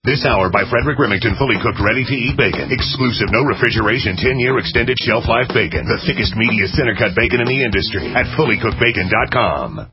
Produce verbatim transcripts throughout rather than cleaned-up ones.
This hour by Frederick Remington, fully cooked, ready-to-eat bacon. Exclusive, no refrigeration, ten-year extended shelf life bacon. The thickest, meatiest, center-cut bacon in the industry at fully cooked bacon dot com.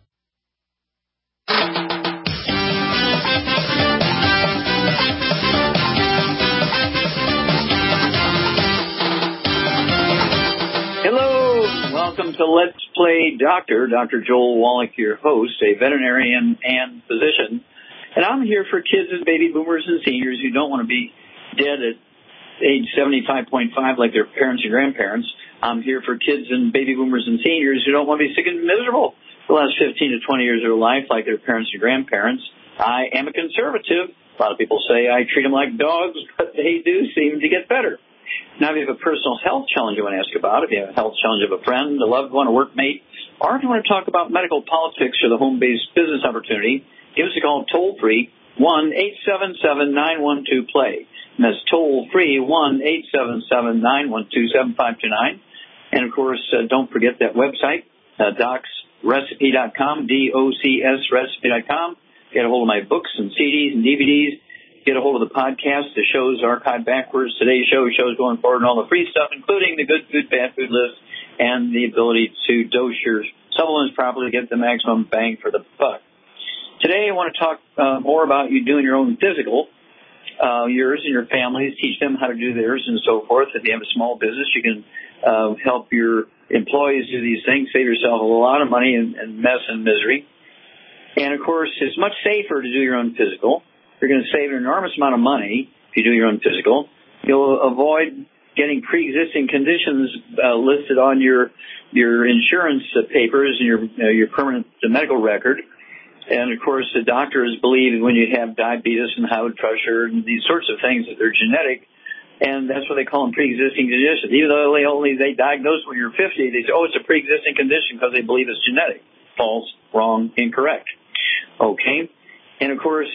Welcome to Let's Play Doctor. Doctor Joel Wallach, your host, a veterinarian and physician. And I'm here for kids and baby boomers and seniors who don't want to be dead at age seventy-five point five like their parents and grandparents. I'm here for kids and baby boomers and seniors who don't want to be sick and miserable for the last fifteen to twenty years of their life like their parents and grandparents. I am a conservative. A lot of people say I treat them like dogs, but they do seem to get better. Now, if you have a personal health challenge you want to ask about, if you have a health challenge of a friend, a loved one, a workmate, or if you want to talk about medical politics or the home-based business opportunity, give us a call toll-free, one eight seven seven, nine one two, play. And that's toll-free, one eight seven seven, nine one two, seven five two nine. And, of course, uh, don't forget that website, uh, docs recipe dot com, D O C S recipe dot com. Get a hold of my books and C Ds and D V Ds. Get a hold of the podcast, the shows archived backwards, today's show, shows going forward, and all the free stuff, including the good food, bad food list, and the ability to dose your supplements properly to get the maximum bang for the buck. Today, I want to talk uh, more about you doing your own physical, uh, yours and your families, teach them how to do theirs and so forth. If you have a small business, you can uh, help your employees do these things, save yourself a lot of money and, and mess and misery. And, of course, it's much safer to do your own physical. You're going to save an enormous amount of money if you do your own physical. You'll avoid getting pre-existing conditions uh, listed on your your insurance uh, papers and your uh, your permanent uh, medical record. And, of course, the doctors believe when you have diabetes and high blood pressure and these sorts of things that they're genetic, and that's what they call them pre-existing conditions. Even though they only they diagnose when you're fifty, they say, oh, it's a pre-existing condition because they believe it's genetic. False, wrong, incorrect. Okay? And, of course,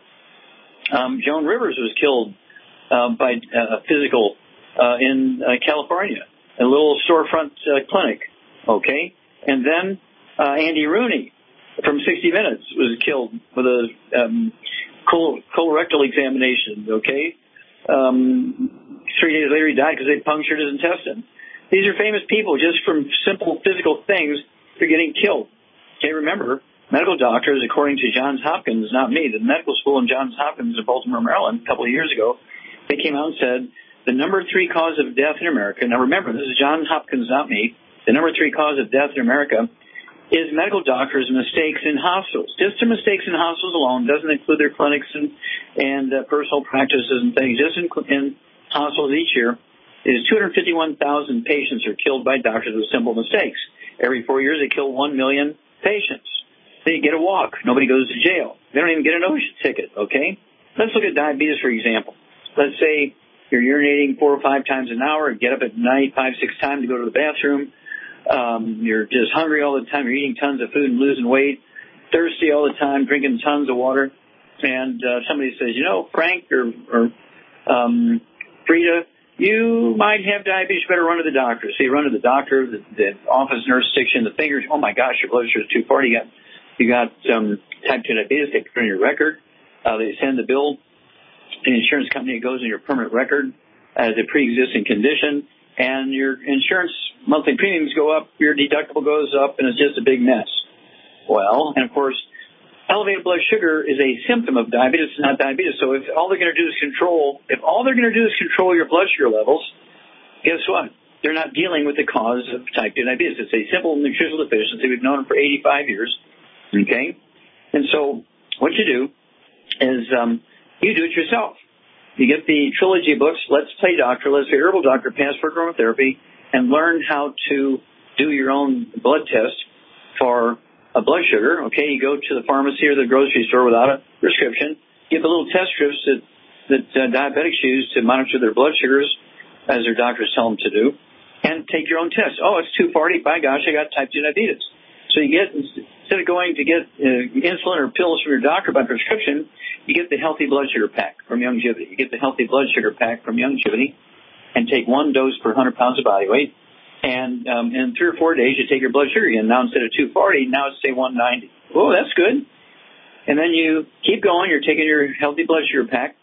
Um, Joan Rivers was killed uh, by uh, a physical uh, in uh, California, a little storefront uh, clinic, okay? And then uh, Andy Rooney from sixty minutes was killed with a um, col- colorectal examination, okay? Um, three days later he died because they punctured his intestine. These are famous people just from simple physical things for getting killed. Okay, remember, medical doctors, according to Johns Hopkins, not me, the medical school in Johns Hopkins in Baltimore, Maryland, a couple of years ago, they came out and said the number three cause of death in America, now remember, this is Johns Hopkins, not me, the number three cause of death in America is medical doctors' mistakes in hospitals. Just their mistakes in hospitals alone, doesn't include their clinics and, and uh, personal practices and things, just in, in hospitals each year, is two hundred fifty-one thousand patients are killed by doctors with simple mistakes. Every four years they kill one million patients. They get a walk. Nobody goes to jail. They don't even get an OSHA ticket, okay? Let's look at diabetes, for example. Let's say you're urinating four or five times an hour, get up at night five, six times to go to the bathroom. Um, you're just hungry all the time. You're eating tons of food and losing weight, thirsty all the time, drinking tons of water. And uh, somebody says, you know, Frank or, or um, Frida, you might have diabetes. You better run to the doctor. So you run to the doctor. The, the office nurse sticks you in the fingers. Oh, my gosh, your blood sugar is two forty. You got You got um, type two diabetes, they put it in your record. Uh, they send the bill to the insurance company. It goes in your permanent record as a pre-existing condition, and your insurance monthly premiums go up, your deductible goes up, and it's just a big mess. Well, and of course, elevated blood sugar is a symptom of diabetes, it's not diabetes. So if all they're going to do is control, if all they're going to do is control your blood sugar levels, guess what? They're not dealing with the cause of type two diabetes. It's a simple nutritional deficiency. We've known it for eighty-five years. Okay? And so what you do is um, you do it yourself. You get the trilogy of books, Let's Play Doctor, Let's Play Herbal Doctor, Passport Aromatherapy, and learn how to do your own blood test for a blood sugar. Okay, you go to the pharmacy or the grocery store without a prescription, get the little test strips that, that uh, diabetics use to monitor their blood sugars, as their doctors tell them to do, and take your own test. Oh, it's two forty. By gosh, I got type two diabetes. So you get, instead of going to get uh, insulin or pills from your doctor by prescription, you get the Healthy Blood Sugar Pack from Youngevity. You get the Healthy Blood Sugar Pack from Youngevity and take one dose per one hundred pounds of body weight. And um, in three or four days, you take your blood sugar again. Now, instead of two forty, now it's, say, one ninety. Oh, that's good. And then you keep going. You're taking your Healthy Blood Sugar Pack.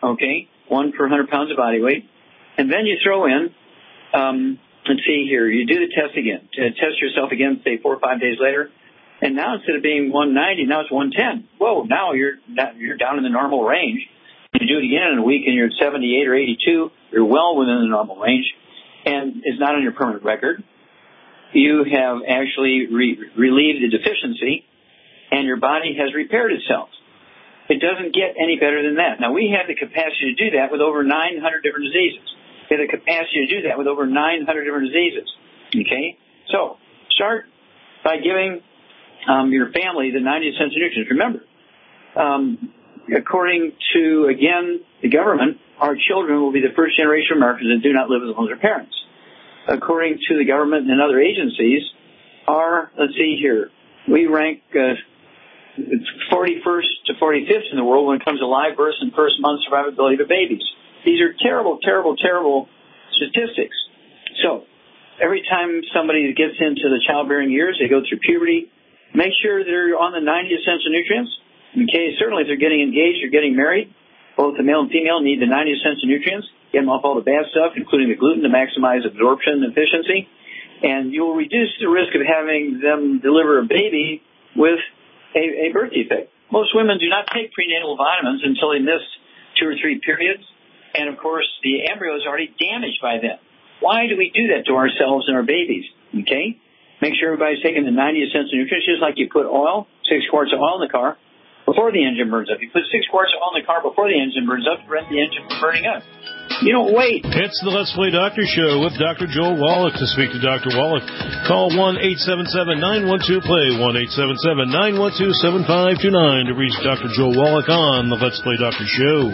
okay, one per one hundred pounds of body weight. And then you throw in, um, let's see here, you do the test again. Test yourself again, say, four or five days later. And now instead of being one ninety, now it's one ten. Whoa, now you're you're down in the normal range. You do it again in a week and you're at seventy-eight or eighty-two. You're well within the normal range. And it's not on your permanent record. You have actually re- relieved the deficiency, and your body has repaired itself. It doesn't get any better than that. Now, we have the capacity to do that with over nine hundred different diseases. We have the capacity to do that with over nine hundred different diseases. Okay? So, start by giving um, your family the ninety essential nutrients. Remember, um, according to, again, the government, our children will be the first generation of Americans that do not live as long as their parents. According to the government and other agencies, our, let's see here, we rank uh, forty-first to forty-fifth in the world when it comes to live births and first month survivability of babies. These are terrible, terrible, terrible statistics. So every time somebody gets into the childbearing years, they go through puberty, make sure they're on the ninety essential nutrients. Okay, certainly if they're getting engaged or getting married, both the male and female need the ninety essential nutrients. Get them off all the bad stuff, including the gluten, to maximize absorption and efficiency. And you'll reduce the risk of having them deliver a baby with a, a birth defect. Most women do not take prenatal vitamins until they miss two or three periods. And, of course, the embryo is already damaged by then. Why do we do that to ourselves and our babies? Okay? Make sure everybody's taking the ninety essential nutrients, just like you put oil, six quarts of oil in the car, before the engine burns up. You put six quarts of oil in the car before the engine burns up to prevent the engine from burning up. You don't wait. It's the Let's Play Doctor Show with Doctor Joel Wallach. To speak to Doctor Wallach, call one eight seven seven, nine one two, play, one eight seven seven, nine one two, seven five two nine to reach Doctor Joel Wallach on the Let's Play Doctor Show.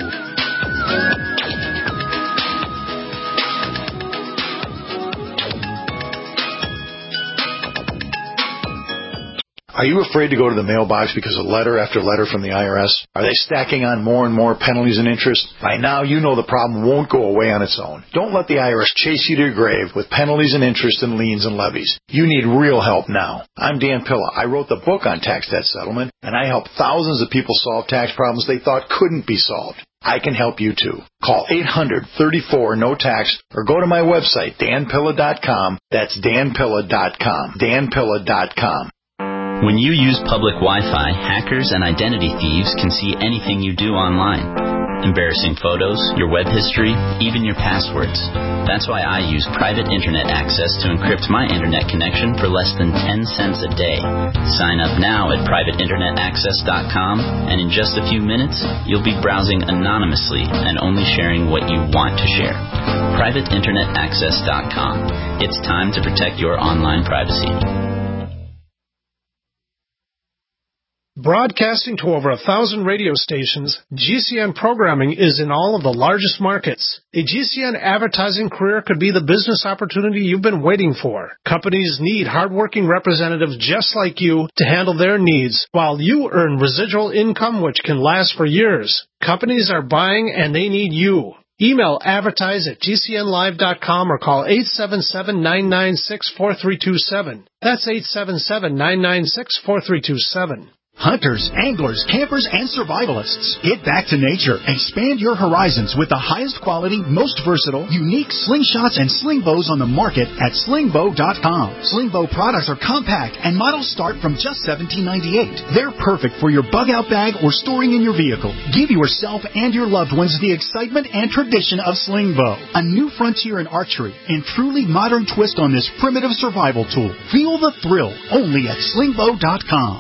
Are you afraid to go to the mailbox because of letter after letter from the I R S? Are they stacking on more and more penalties and interest? By now, you know the problem won't go away on its own. Don't let the I R S chase you to your grave with penalties and interest and liens and levies. You need real help now. I'm Dan Pilla. I wrote the book on tax debt settlement, and I help thousands of people solve tax problems they thought couldn't be solved. I can help you too. Call eight hundred, thirty-four, no tax or go to my website, dan pilla dot com. That's dan pilla dot com. dan pilla dot com. When you use public Wi-Fi, hackers and identity thieves can see anything you do online. Embarrassing photos, your web history, even your passwords. That's why I use private internet access to encrypt my internet connection for less than ten cents a day. Sign up now at private internet access dot com, and in just a few minutes, you'll be browsing anonymously and only sharing what you want to share. private internet access dot com. It's time to protect your online privacy. Broadcasting to over a thousand radio stations, G C N programming is in all of the largest markets. A G C N advertising career could be the business opportunity you've been waiting for. Companies need hardworking representatives just like you to handle their needs, while you earn residual income which can last for years. Companies are buying and they need you. Email advertise at g c n live dot com or call eight seven seven, nine nine six, four three two seven. That's eight seven seven, nine nine six, four three two seven. Hunters, anglers, campers, and survivalists. Get back to nature. Expand your horizons with the highest quality, most versatile, unique slingshots and sling bows on the market at sling bow dot com. Sling bow products are compact and models start from just seventeen ninety-eight. They're perfect for your bug out bag or storing in your vehicle. Give yourself and your loved ones the excitement and tradition of sling bow. A new frontier in archery and truly modern twist on this primitive survival tool. Feel the thrill only at sling bow dot com.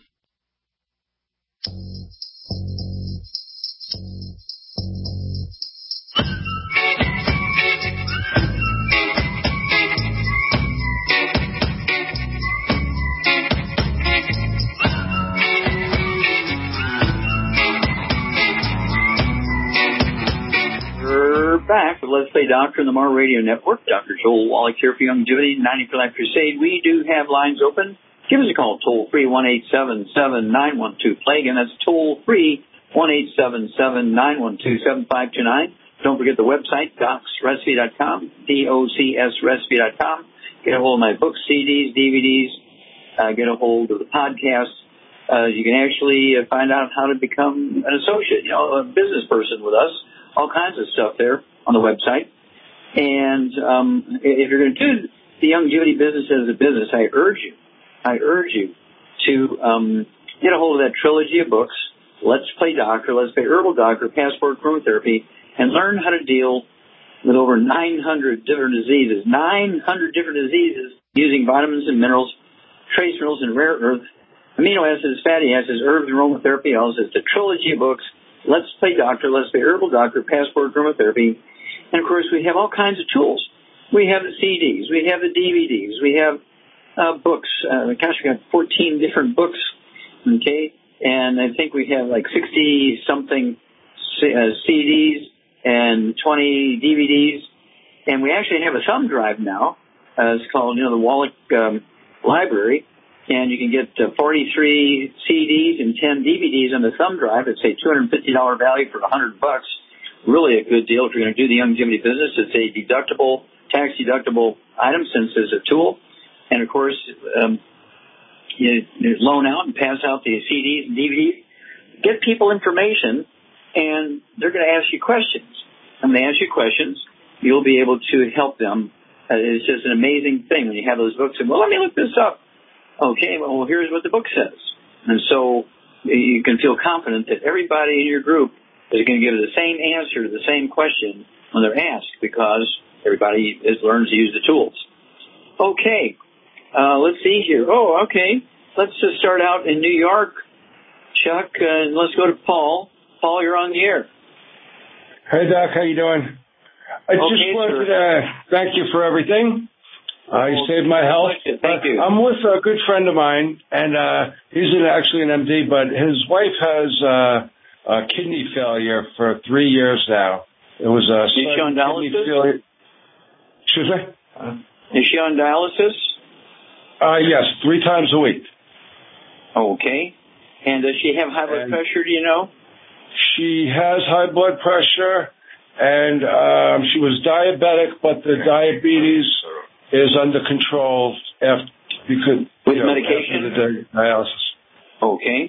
We're back with Let's Play Doctor on the Mar Radio Network. Doctor Joel Wallach here for Longevity ninety for Life Crusade. We do have lines open. Give us a call, toll free, one eight seven seven, nine one two, play. Again, that's toll free, one eight seven seven, nine one two, seven five two nine. Don't forget the website, docs recipe dot com, D O C S recipe dot com. Get a hold of my books, C Ds, D V Ds. Uh, get a hold of the podcast. Uh, you can actually uh, find out how to become an associate, you know, a business person with us. all kinds of stuff there on the website. And um, if you're going to do the longevity business as a business, I urge you, I urge you to um, get a hold of that trilogy of books, Let's Play Doctor, Let's Play Herbal Doctor, Passport Chromotherapy, and learn how to deal with over nine hundred different diseases, nine hundred different diseases using vitamins and minerals, trace minerals and rare earth, amino acids, fatty acids, herbs, and aromatherapy. Also, it's a trilogy of books, Let's Play Doctor, Let's Play Herbal Doctor, Passport Chromotherapy. And, of course, we have all kinds of tools. We have the C Ds. We have the D V Ds. We have uh, books. Uh, gosh, we got fourteen different books, okay? And I think we have like sixty-something uh, C Ds and twenty D V Ds. And we actually have a thumb drive now. Uh, it's called, you know, the Wallach um, Library. And you can get uh, forty-three C Ds and ten D V Ds on the thumb drive. It's a two hundred fifty dollars value for one hundred bucks. Really a good deal if you're going to do the longevity business. It's a deductible, tax-deductible item since it's a tool. And, of course, um, you, you loan out and pass out the C Ds and D V Ds. Get people information, and they're going to ask you questions. And when they ask you questions, you'll be able to help them. Uh, it's just an amazing thing when you have those books. And, well, let me look this up. Okay, well, here's what the book says. And so you can feel confident that everybody in your group is going to give the same answer to the same question when they're asked, because everybody is learns to use the tools. Okay, uh, let's see here. Oh, okay. Let's just start out in New York, Chuck, uh, and let's go to Paul. Paul, you're on the air. Hey, Doc, how you doing? I okay, just wanted sir. to thank you for everything. Uh, you saved my health. Thank you. I'm with a good friend of mine, and uh, he's an, actually an M D, but his wife has uh, uh, kidney failure for three years now. It was a Is she on dialysis? Failure. Excuse me? Uh, Is she on dialysis? Uh, yes, three times a week. Okay. And does she have high blood and pressure, do you know? She has high blood pressure, and um, she was diabetic, but the diabetes is under control after, because, with you know, medication? after the dialysis. Okay.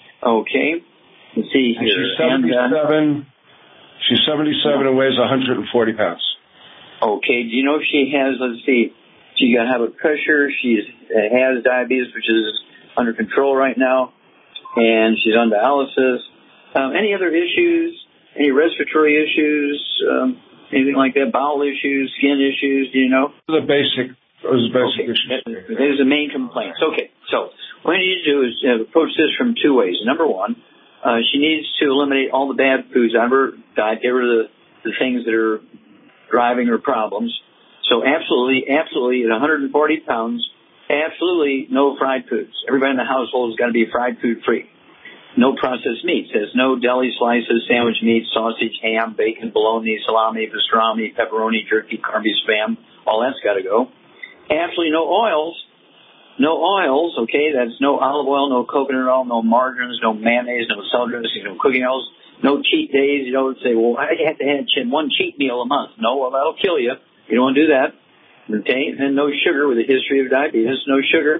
Okay. Let's see here. And she's seventy-seven. And, uh, she's seventy-seven and weighs one hundred forty pounds. Okay. Do you know if she has, let's see, she got high blood pressure, she has diabetes, which is under control right now, and she's on dialysis. Um, any other issues? Any respiratory issues? Um, anything like that? Bowel issues? Skin issues? Do you know? The basic, those basic okay. issues. Those are the main complaints. Okay. So what you need to do is uh, approach this from two ways. Number one, uh, she needs to eliminate all the bad foods out of her diet, get rid of the, the things that are driving her problems. So absolutely, absolutely, at one hundred forty pounds, absolutely no fried foods. Everybody in the household has got to be fried food free. No processed meats. There's no deli slices, sandwich meat, sausage, ham, bacon, bologna, salami, pastrami, pepperoni, jerky, carby, spam. All that's got to go. Absolutely no oils. No oils, okay? That's no olive oil, no coconut oil, no margarines, no mayonnaise, no salad dressing, no cooking oils, no cheat days. You don't say, well, I have to have one cheat meal a month. No, well, that'll kill you. You don't want to do that, okay? And then no sugar with a history of diabetes, no sugar,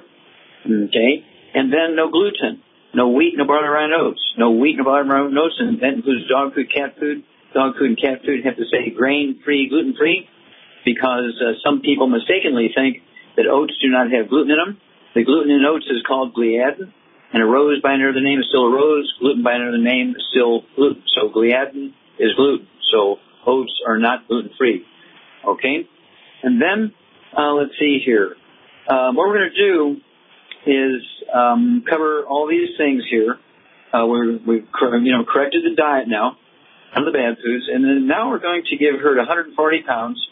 okay? And then no gluten. No wheat, no barley, rye, oats. No wheat, no barley, rye, oats, and that includes dog food, cat food. Dog food and cat food have to say grain-free, gluten-free, because uh, some people mistakenly think that oats do not have gluten in them. The gluten in oats is called gliadin, and a rose by another name is still a rose. Gluten by another name is still gluten. So gliadin is gluten. So oats are not gluten-free. Okay? And then, uh, let's see here. Uh, what we're going to do is um, cover all these things here. Uh, we're, we've you know corrected the diet now on the bad foods, and then now we're going to give her one hundred forty pounds.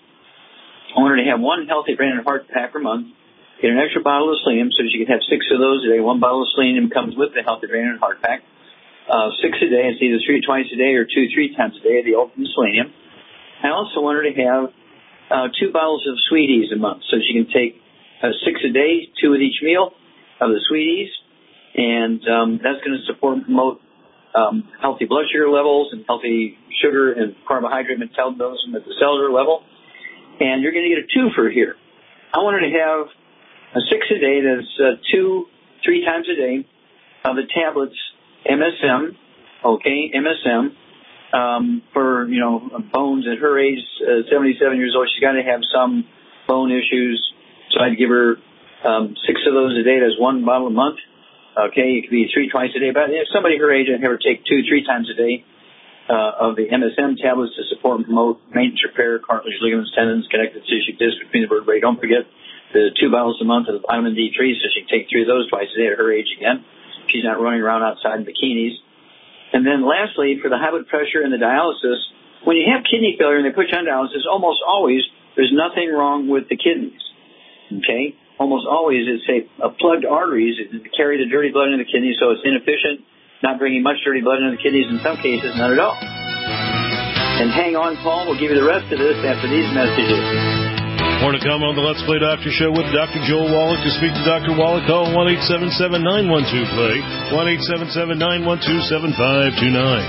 I want her to have one healthy brain and heart pack per month, get an extra bottle of selenium so she can have six of those a day. One bottle of selenium comes with the healthy brain and heart pack. Uh, six a day. It's either three twice a day or two three times a day of the ultimate selenium. I also want her to have uh, two bottles of Sweeties a month so she can take uh, six a day, two with each meal of the Sweeties, and um, that's going to support and promote um, healthy blood sugar levels and healthy sugar and carbohydrate metabolism at the cellular level. And you're going to get a twofer here. I want her to have a six a day, that's uh, two, three times a day of the tablets M S M, okay, M S M, um, for, you know, bones at her age, uh, seventy-seven years old. She's got to have some bone issues. So I'd give her um, six of those a day. That's one bottle a month. Okay, it could be three twice a day. But if somebody her age, I'd have her take two, three times a day uh, of the M S M tablets to support and promote maintenance, repair, cartilage, ligaments, tendons, connective tissue, disc between the vertebrae. Don't forget the two bottles a month of vitamin D three, so she can take three of those twice a day at her age again. She's not running around outside in bikinis. And then lastly, for the high blood pressure and the dialysis, when you have kidney failure and they put you on dialysis, almost always there's nothing wrong with the kidneys. Okay? Almost always it's a, a plugged arteries that carry the dirty blood into the kidneys, so it's inefficient, not bringing much dirty blood into the kidneys in some cases, not at all. And hang on, Paul. We'll give you the rest of this after these messages. More to come on the Let's Play Doctor Show with Doctor Joel Wallach. To speak to Doctor Wallach, call one eight seven seven, nine one two, play, one eight seven seven, nine one two, seven five two nine.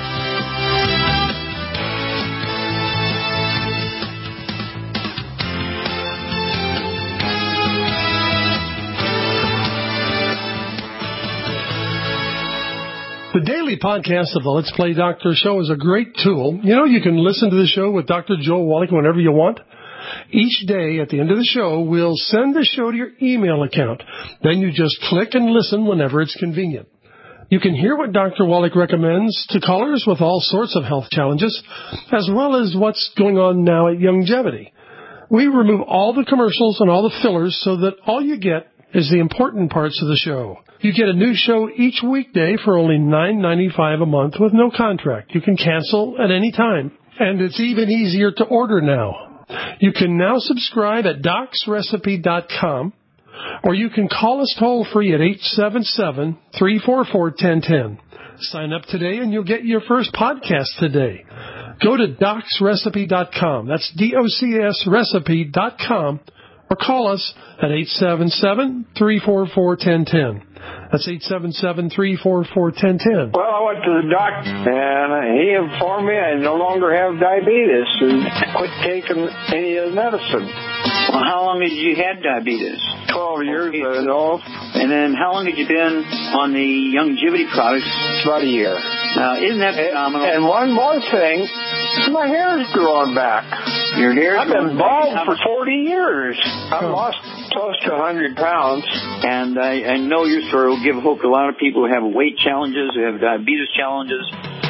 The daily podcast of the Let's Play Doctor Show is a great tool. You know, you can listen to the show with Doctor Joel Wallach whenever you want. Each day at the end of the show, we'll send the show to your email account. Then you just click and listen whenever it's convenient. You can hear what Doctor Wallach recommends to callers with all sorts of health challenges, as well as what's going on now at Youngevity. We remove all the commercials and all the fillers so that all you get is the important parts of the show. You get a new show each weekday for only nine ninety-five a month with no contract. You can cancel at any time. And it's even easier to order now. You can now subscribe at docs recipe dot com, or you can call us toll-free at eight seven seven, three four four, one zero one zero. Sign up today and you'll get your first podcast today. Go to docs recipe dot com. That's D O C S recipe dot com, or call us at eight seven seven, three four four, one zero one zero. That's eight seven seven, three four four, one zero one zero. Well, I went to the doctor, and he informed me I no longer have diabetes and quit taking any of the medicine. Well, how long had you had diabetes? Twelve years, I know. And then how long had you been on the Youngevity products? About a year. Now, isn't that phenomenal? And, and one more thing, my hair's growing back. Your hair's I've been bald for forty years. I've oh. lost close to one hundred pounds. And I, I know your story will give hope to a lot of people who have weight challenges, who have diabetes challenges.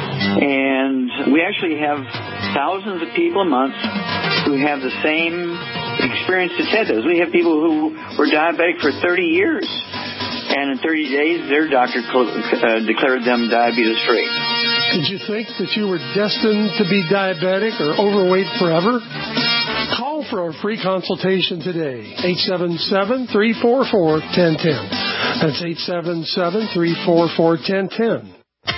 And we actually have thousands of people a month who have the same experience that Ted does. We have people who were diabetic for thirty years. And in thirty days, their doctor uh, declared them diabetes-free. Did you think that you were destined to be diabetic or overweight forever? Call for a free consultation today. eight seven seven, three four four, one zero one zero. That's eight seven seven, three four four, one zero one zero.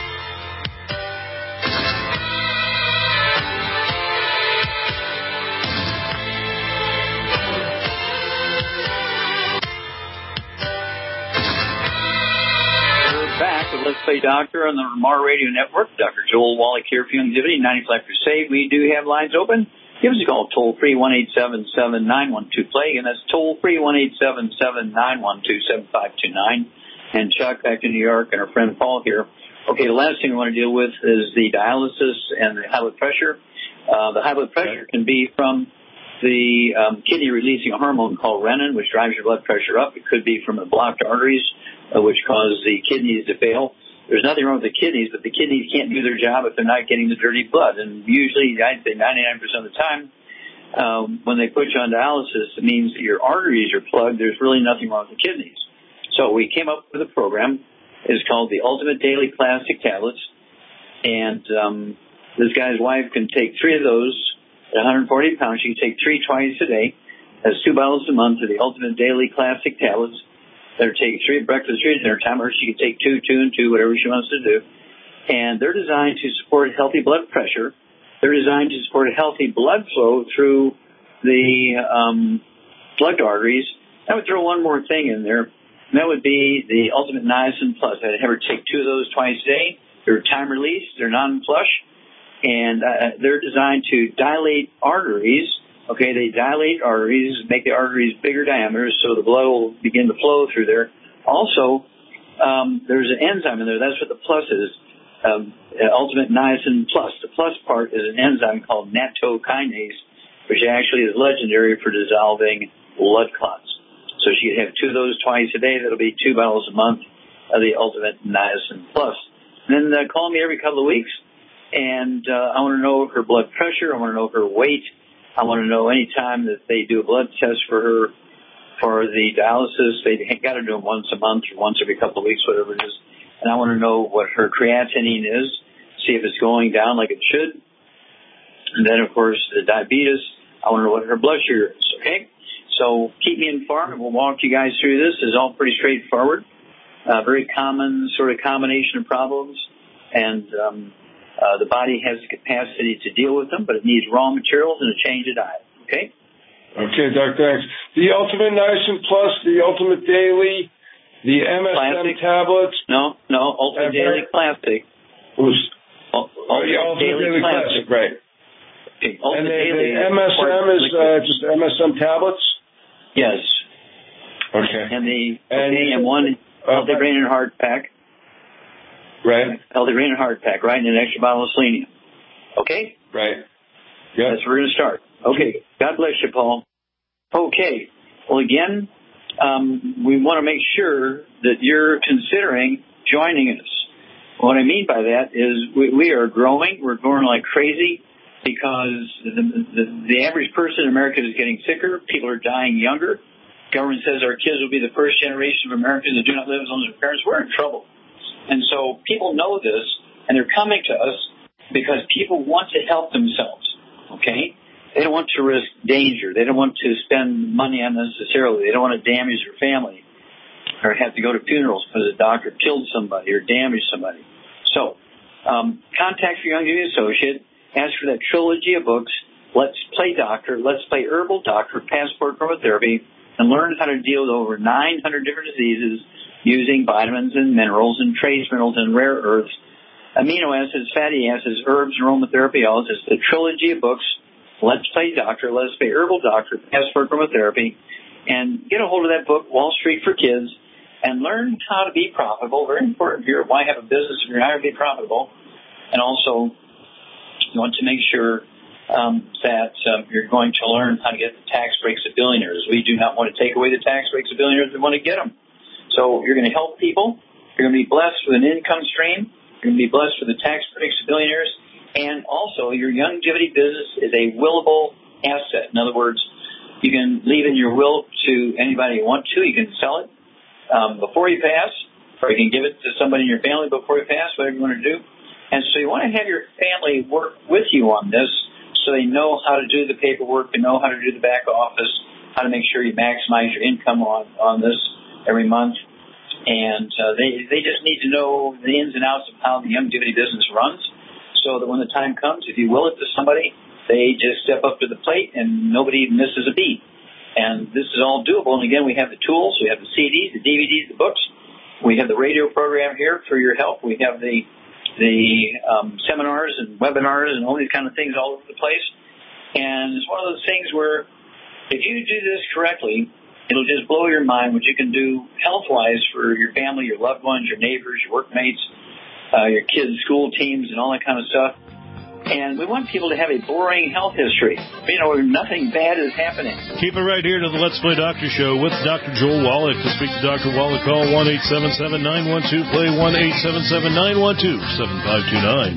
Let's Play Doctor on the Ramar Radio Network. Doctor Joel Wallach here for Youngevity, ninety-five Crusade. We do have lines open. Give us a call, toll free, one eight seven seven, nine one two, play. And that's toll free, one eight seven seven, nine one two, seven five two nine. And Chuck back in New York and our friend Paul here. Okay, the last thing we want to deal with is the dialysis and the high blood pressure. Uh, the high blood pressure can be from the um, kidney releasing a hormone called renin, which drives your blood pressure up. It could be from the blocked arteries, uh, which cause the kidneys to fail. There's nothing wrong with the kidneys, but the kidneys can't do their job if they're not getting the dirty blood. And usually, I'd say ninety-nine percent of the time, um, when they put you on dialysis, it means that your arteries are plugged. There's really nothing wrong with the kidneys. So we came up with a program. It's called the Ultimate Daily Classic Tablets. And um, this guy's wife can take three of those at one hundred forty pounds. She can take three twice a day. That's two bottles a month of the Ultimate Daily Classic Tablets. Let her take three at breakfast, three at dinner time, or she can take two, two, and two, whatever she wants to do. And they're designed to support healthy blood pressure. They're designed to support healthy blood flow through the um, blood arteries. I would throw one more thing in there, and that would be the Ultimate Niacin Plus. I'd have her take two of those twice a day. They're time release. They're non-flush. And uh, they're designed to dilate arteries. Okay, they dilate arteries, make the arteries bigger diameters so the blood will begin to flow through there. Also, um, there's an enzyme in there. That's what the plus is. um, Ultimate Niacin Plus. The plus part is an enzyme called nattokinase, which actually is legendary for dissolving blood clots. So she could have two of those twice a day. That'll be two bottles a month of the Ultimate Niacin Plus. And then uh, call me every couple of weeks, and uh, I want to know her blood pressure. I want to know her weight. I want to know any time that they do a blood test for her for the dialysis. They got to do them once a month or once every couple of weeks, whatever it is. And I want to know what her creatinine is, see if it's going down like it should. And then, of course, the diabetes. I want to know what her blood sugar is, okay? So keep me informed, and we'll walk you guys through this. It's all pretty straightforward. Uh, very common sort of combination of problems, and um, uh, the body has the capacity to deal with them, but it needs raw materials and a change of diet. Okay? Okay, Doctor X. The Ultimate Niacin Plus, the Ultimate Daily, the M S M Classic. Tablets. No, no, Ultimate Daily Classic. Was, oh, oh, the Ultimate Daily, Daily Classic. Classic, right. Okay. And the, the M S M is uh, just M S M tablets? Yes. Okay. And the and, okay, and one Healthy Brain and Heart Pack. Right. Healthy Brain and Heart Pack, right? And an extra bottle of selenium. Okay? Right. Yeah. That's where we're going to start. Okay. God bless you, Paul. Okay. Well, again, um, we want to make sure that you're considering joining us. What I mean by that is we, we are growing. We're growing like crazy because the, the, the average person in America is getting sicker. People are dying younger. Government says our kids will be the first generation of Americans that do not live as long as their parents. We're in trouble. And so people know this, and they're coming to us because people want to help themselves, okay? They don't want to risk danger. They don't want to spend money unnecessarily. They don't want to damage their family or have to go to funerals because a doctor killed somebody or damaged somebody. So um, contact your Young Duty Associate. Ask for that trilogy of books, Let's Play Doctor, Let's Play Herbal Doctor, Passport Chromotherapy, and learn how to deal with over nine hundred different diseases using vitamins and minerals and trace minerals and rare earths, amino acids, fatty acids, herbs, and aromatherapy oils. It's the trilogy of books, Let's Play Doctor, Let's Play Herbal Doctor, Passport Chromotherapy, and get a hold of that book, Wall Street for Kids, and learn how to be profitable. Very important here. Why have a business if you're not going to be profitable? And also, you want to make sure Um, that um, you're going to learn how to get the tax breaks of billionaires. We do not want to take away the tax breaks of billionaires. We want to get them. So you're going to help people. You're going to be blessed with an income stream. You're going to be blessed with the tax breaks of billionaires. And also, your longevity business is a willable asset. In other words, you can leave in your will to anybody you want to. You can sell it um, before you pass, or you can give it to somebody in your family before you pass, whatever you want to do. And so you want to have your family work with you on this, so they know how to do the paperwork and know how to do the back office, how to make sure you maximize your income on, on this every month. And uh, they they just need to know the ins and outs of how the longevity business runs, so that when the time comes, if you will it to somebody, they just step up to the plate and nobody misses a beat. And this is all doable. And again, we have the tools. We have the C Ds, the D V Ds, the books. We have the radio program here for your help. We have the the um, seminars and webinars and all these kind of things all over the place. And it's one of those things where if you do this correctly, it'll just blow your mind what you can do health-wise for your family, your loved ones, your neighbors, your workmates, uh, your kids' school teams, and all that kind of stuff. And we want people to have a boring health history, you know, where nothing bad is happening. Keep it right here to the Let's Play Doctor Show with Doctor Joel Wallach. To speak to Doctor Wallach, call one eight seven seven, nine one two, play, one eight seven seven, nine one two, seven five two nine.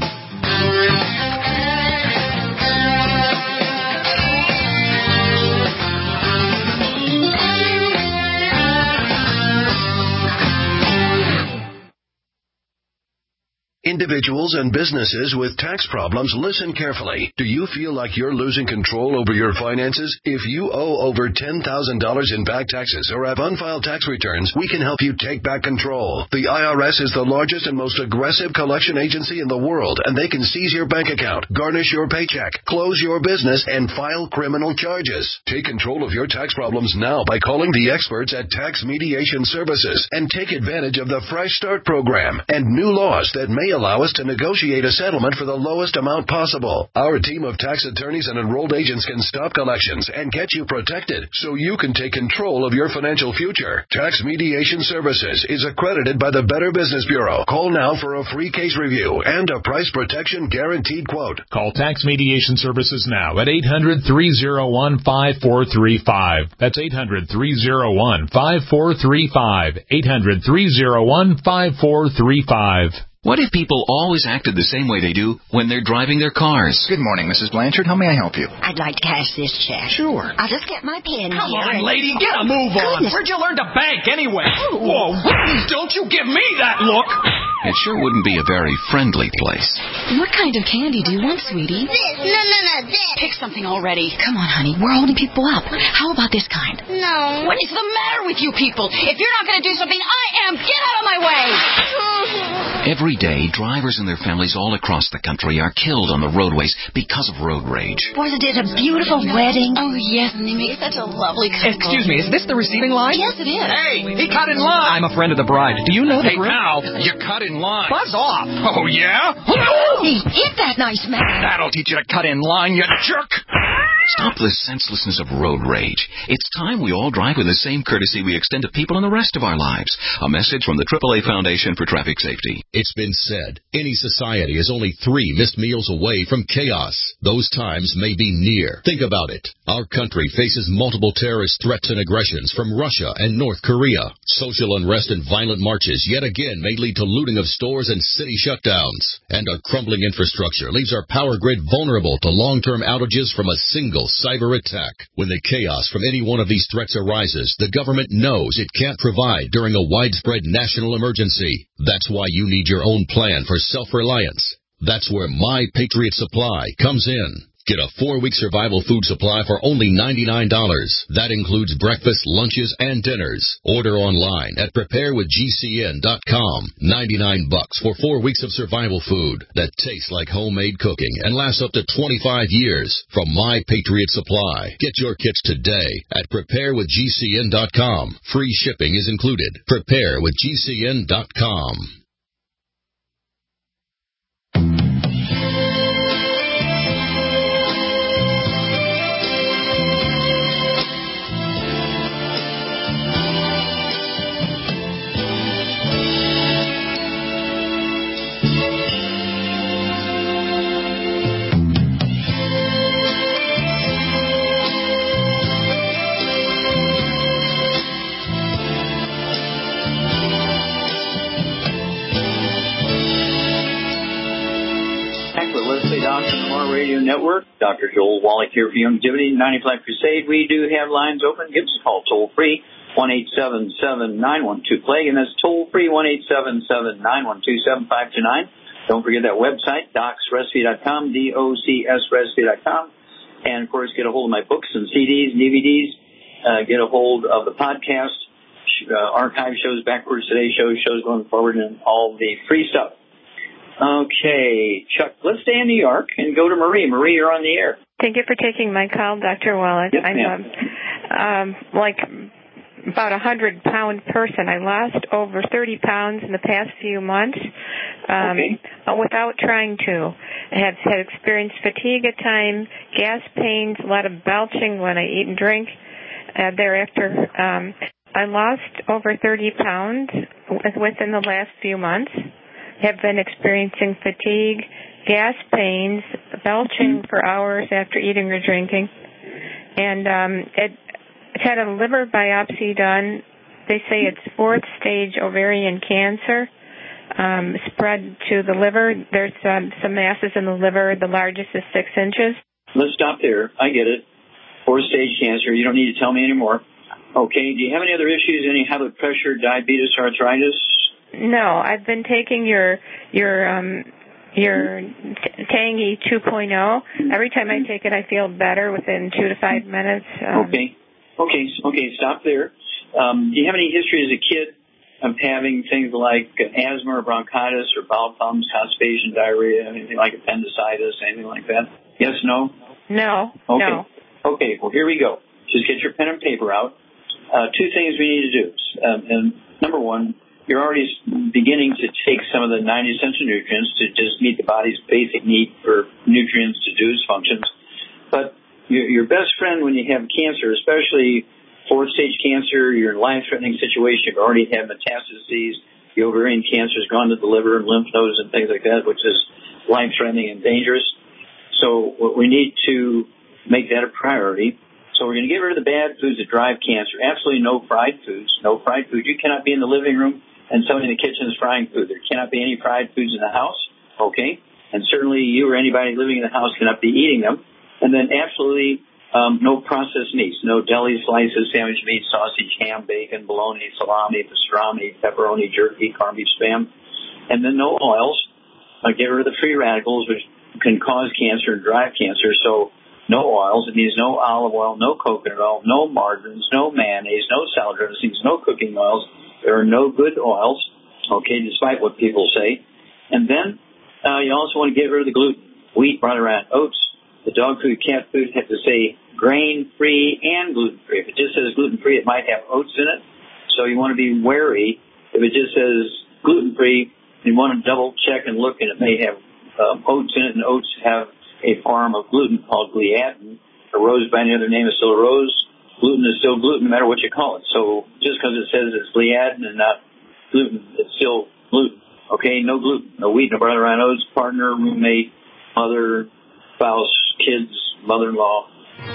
Individuals and businesses with tax problems, listen carefully. Do you feel like you're losing control over your finances? If you owe over ten thousand dollars in back taxes or have unfiled tax returns, we can help you take back control. The I R S is the largest and most aggressive collection agency in the world, and they can seize your bank account, garnish your paycheck, close your business, and file criminal charges. Take control of your tax problems now by calling the experts at Tax Mediation Services and take advantage of the Fresh Start program and new laws that may allow allow us to negotiate a settlement for the lowest amount possible. Our team of tax attorneys and enrolled agents can stop collections and get you protected so you can take control of your financial future. Tax Mediation Services is accredited by the Better Business Bureau. Call now for a free case review and a price protection guaranteed quote. Call Tax Mediation Services now at eight hundred, three oh one, five four three five. That's eight hundred, three oh one, five four three five. eight hundred, three oh one, five four three five. What if people always acted the same way they do when they're driving their cars? Good morning, Missus Blanchard. How may I help you? I'd like to cash this check. Sure. I'll just get my pen Come here. on, lady, get a move on. Goodness. Where'd you learn to bank anyway? Whoa, don't you give me that look. It sure wouldn't be a very friendly place. What kind of candy do you want, sweetie? This. No, no, no, this. Pick something already. Come on, honey. We're holding people up. How about this kind? No. What is the matter with you people? If you're not going to do something, I am. Get out of my way. Every day, drivers and their families all across the country are killed on the roadways because of road rage. Wasn't it a beautiful wedding? Oh, yes, and they make such a lovely couple. Excuse me, is this the receiving line? Yes, it is. Hey, he cut in line. I'm a friend of the bride. Do you know the Hey, group? pal, you cut in line. Buzz off. Oh, yeah? Hey, hit that nice man. That'll teach you to cut in line, you jerk. Stop the senselessness of road rage. It's time we all drive with the same courtesy we extend to people in the rest of our lives. A message from the triple A Foundation for Traffic Safety. It's been said, any society is only three missed meals away from chaos. Those times may be near. Think about it. Our country faces multiple terrorist threats and aggressions from Russia and North Korea. Social unrest and violent marches yet again may lead to looting of stores and city shutdowns. And our crumbling infrastructure leaves our power grid vulnerable to long-term outages from a single cyber attack. When the chaos from any one of these threats arises, the government knows it can't provide during a widespread national emergency. That's why you need your own plan for self-reliance. That's where My Patriot Supply comes in. Get a four-week survival food supply for only ninety-nine dollars. That includes breakfast, lunches, and dinners. Order online at prepare with G C N dot com. ninety-nine bucks for four weeks of survival food that tastes like homemade cooking and lasts up to twenty-five years from My Patriot Supply. Get your kits today at prepare with G C N dot com. Free shipping is included. prepare with G C N dot com. Radio Network. Doctor Joel Wallach here for Longevity ninety-five Crusade. We do have lines open. Give us a call toll free, one eight seven seven, nine one two, plague, and that's toll free, one eight seven seven, nine one two, seven five two nine. Don't forget that website, docs recipe dot com, D O C S recipe dot com. And, of course, get a hold of my books and C Ds and D V Ds. Uh, get a hold of the podcast, uh, archive shows, backwards today shows, shows going forward, and all the free stuff. Okay, Chuck, let's stay in New York and go to Marie. Marie, you're on the air. Thank you for taking my call, Doctor Wallach. Yes, I'm ma'am. um, like about a hundred pound person. I lost over thirty pounds in the past few months um, okay. without trying to. I have had experienced fatigue at times, gas pains, a lot of belching when I eat and drink. Uh, thereafter, um, I lost over thirty pounds within the last few months. Have been experiencing fatigue, gas pains, belching for hours after eating or drinking. And um, it, I've had a liver biopsy done. They say it's fourth stage ovarian cancer, um, spread to the liver. There's um, some masses in the liver. The largest is six inches. Let's stop there. I get it. Fourth stage cancer. You don't need to tell me anymore. Okay. Do you have any other issues? Any high blood pressure, diabetes, arthritis? No, I've been taking your your um your Tangy two point oh. Every time I take it, I feel better within two to five minutes. Um, okay, okay, okay. Stop there. Um, do you have any history as a kid of having things like asthma or bronchitis or bowel problems, constipation, diarrhea, anything like appendicitis, anything like that? Yes, no. No. Okay. No. Okay. Well, here we go. Just get your pen and paper out. Uh, two things we need to do. Um, and number one. you're already beginning to take some of the nine essential nutrients to just meet the body's basic need for nutrients to do its functions. But your, your best friend when you have cancer, especially fourth stage cancer, you're in a life-threatening situation, you've already had metastases, the ovarian cancer has gone to the liver and lymph nodes and things like that, which is life-threatening and dangerous. So we need to make that a priority. So we're going to get rid of the bad foods that drive cancer. Absolutely no fried foods. No fried food. You cannot be in the living room and somebody in the kitchen is frying food. There cannot be any fried foods in the house, okay? And certainly you or anybody living in the house cannot be eating them. And then absolutely um, no processed meats, no deli slices, sandwich meat, sausage, ham, bacon, bologna, salami, pastrami, pepperoni, jerky, corned beef, spam. And then no oils. Uh, get rid of the free radicals, which can cause cancer and drive cancer. So no oils. It means no olive oil, no coconut oil, no margarines, no mayonnaise, no salad dressings, no cooking oils. There are no good oils, okay, despite what people say. And then uh, you also want to get rid of the gluten. Wheat, brought around oats. The dog food, cat food have to say grain-free and gluten-free. If it just says gluten-free, it might have oats in it. So you want to be wary. If it just says gluten-free, you want to double-check and look, and it may have um, oats in it, and oats have a form of gluten called gliadin. A rose by any other name is still a rose. Gluten is still gluten no matter what you call it. So just because it says it's gliadin and not gluten, it's still gluten. Okay, no gluten, no wheat, no brother, oats, partner, roommate, mother, spouse, kids, mother-in-law.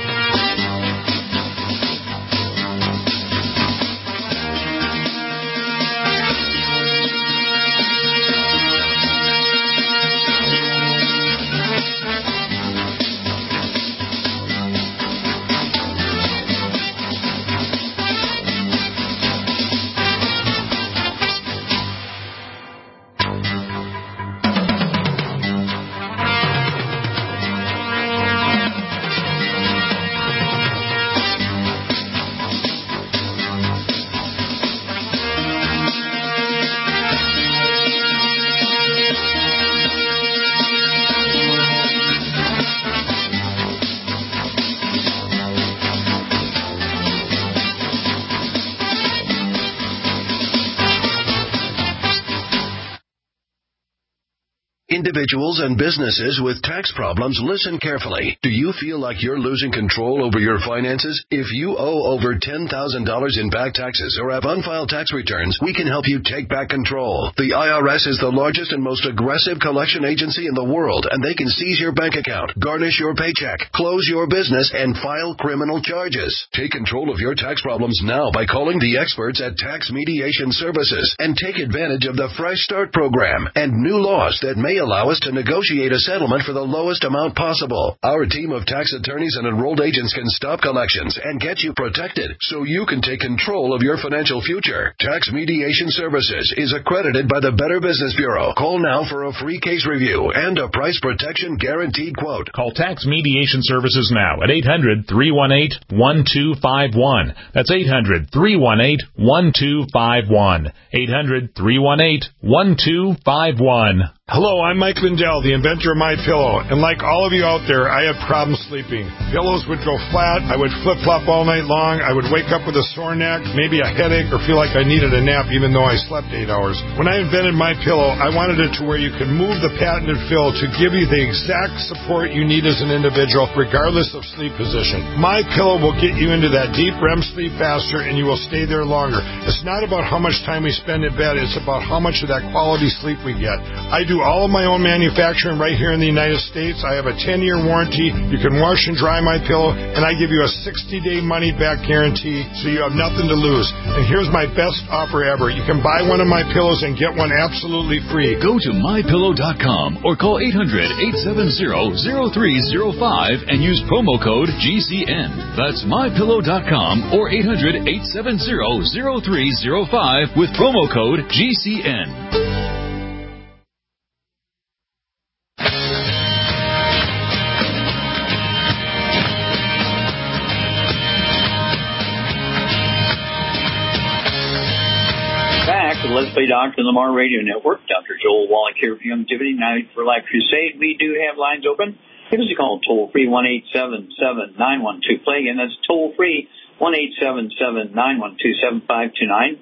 Individuals and businesses with tax problems, listen carefully. Do you feel like you're losing control over your finances? If you owe over ten thousand dollars in back taxes or have unfiled tax returns, we can help you take back control. The I R S is the largest and most aggressive collection agency in the world, and they can seize your bank account, garnish your paycheck, close your business, and file criminal charges. Take control of your tax problems now by calling the experts at Tax Mediation Services and take advantage of the Fresh Start program and new laws that may allow us to negotiate a settlement for the lowest amount possible. Our team of tax attorneys and enrolled agents can stop collections and get you protected so you can take control of your financial future. Tax Mediation Services is accredited by the Better Business Bureau. Call now for a free case review and a price protection guaranteed quote. Call Tax Mediation Services now at eight hundred, three one eight, one two five one. That's eight hundred, three one eight, one two five one. eight hundred, three one eight, one two five one. Hello, I'm Mike Lindell, the inventor of MyPillow, and like all of you out there, I had problems sleeping. Pillows would go flat, I would flip-flop all night long, I would wake up with a sore neck, maybe a headache, or feel like I needed a nap even though I slept eight hours. When I invented MyPillow, I wanted it to where you could move the patented fill to give you the exact support you need as an individual, regardless of sleep position. MyPillow will get you into that deep R E M sleep faster, and you will stay there longer. It's not about how much time we spend in bed, it's about how much of that quality sleep we get. I do all of my own manufacturing right here in the United States. I have a ten-year warranty. You can wash and dry my pillow, and I give you a sixty-day money-back guarantee, so you have nothing to lose. And here's my best offer ever. You can buy one of my pillows and get one absolutely free. Go to my pillow dot com or call eight hundred, eight seven zero, zero three zero five and use promo code G C N. That's my pillow dot com or eight hundred, eight seven zero, zero three zero five with promo code G C N. Let's Play Doctor Lamar Radio Network. Doctor Joel Wallach here for Youngevity Night for Life Crusade. We do have lines open. Give us a call toll free one eight seven seven, nine one two, play. Again, that's toll free one eight seven seven, nine one two, seven five two nine.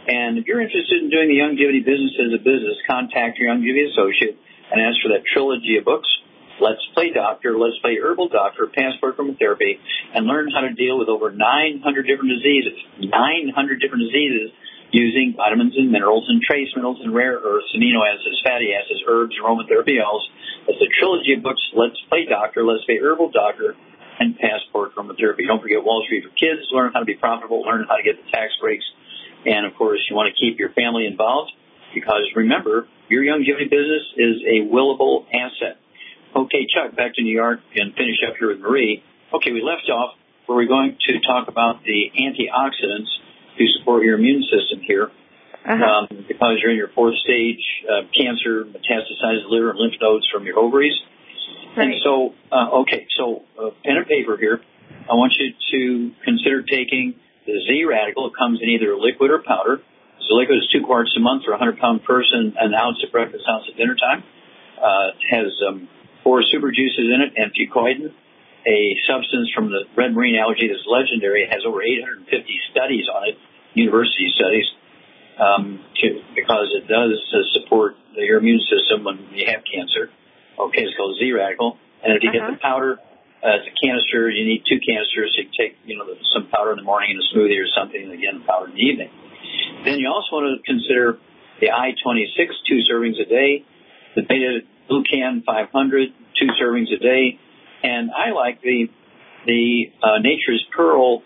And if you're interested in doing the longevity business as a business, contact your longevity associate and ask for that trilogy of books, Let's Play Doctor, Let's Play Herbal Doctor, Passport Aromatherapy, and learn how to deal with over nine hundred different diseases, nine hundred different diseases using vitamins and minerals and trace minerals and rare earths, amino acids, fatty acids, herbs, aromatherapy oils. That's the trilogy of books, Let's Play Doctor, Let's Play Herbal Doctor, and Passport Aromatherapy. Don't forget Wall Street for Kids. Learn how to be profitable, learn how to get the tax breaks. And, of course, you want to keep your family involved because, remember, your longevity business is a willable asset. Okay, Chuck, back to New York and finish up here with Marie. Okay, we left off where we're going to talk about the antioxidants to support your immune system here. Uh-huh. Um, because you're in your fourth stage uh, cancer, metastasized liver and lymph nodes from your ovaries. Right. And so, uh, okay, so uh, pen and paper here. I want you to consider taking the Z radical. It comes in either liquid or powder. So liquid is two quarts a month for a one hundred pound person, an ounce at breakfast, an ounce at dinner time. Uh, it has um, four super juices in it and fucoidan, a substance from the red marine algae that's legendary. It has over eight hundred fifty studies on it, university studies, um, to, because it does uh, support your immune system when you have cancer. Okay, it's called Z radical. And if you uh-huh. get the powder, Uh, it's a canister. You need two canisters. So you take, you know, some powder in the morning and a smoothie or something, and again, powder in the evening. Then you also want to consider the I twenty-six, two servings a day, the Beta Glucan five hundred, two servings a day, and I like the the uh, Nature's Pearl.